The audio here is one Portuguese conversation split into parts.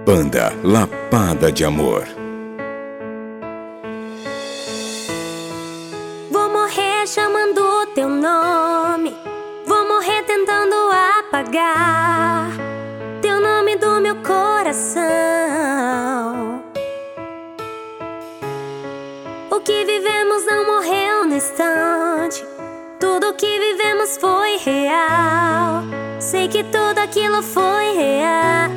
Banda Lapada de Amor. Vou morrer chamando teu nome, vou morrer tentando apagar teu nome do meu coração. O que vivemos não morreu no instante, tudo que vivemos foi real. Sei que tudo aquilo foi real.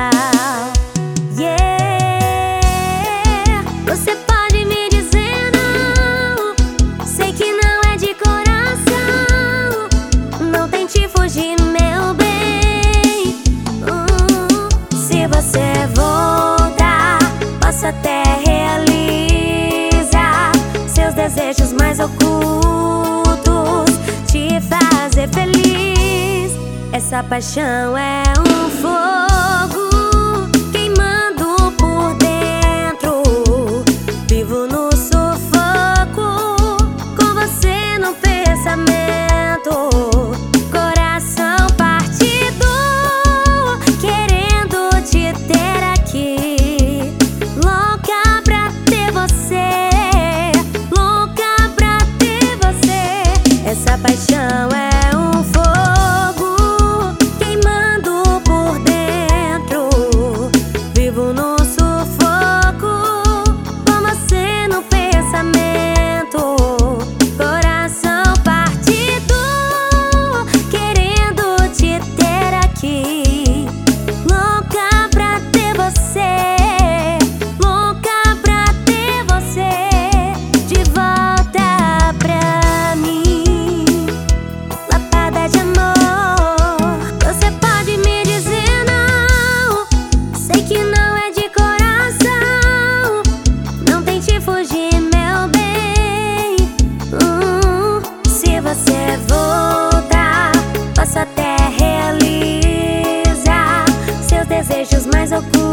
Yeah. Você pode me dizer não, sei que não é de coração. Não tente fugir, meu bem. Se você voltar, posso até realizar seus desejos mais ocultos, te fazer feliz. Essa paixão é um fogo queimando por dentro. Vivo no sufoco, com você no pensamento. Coração partido, querendo te ter aqui. Louca pra ter você, louca pra ter você. Essa paixão é um fogo até realizar seus desejos mais ocultos.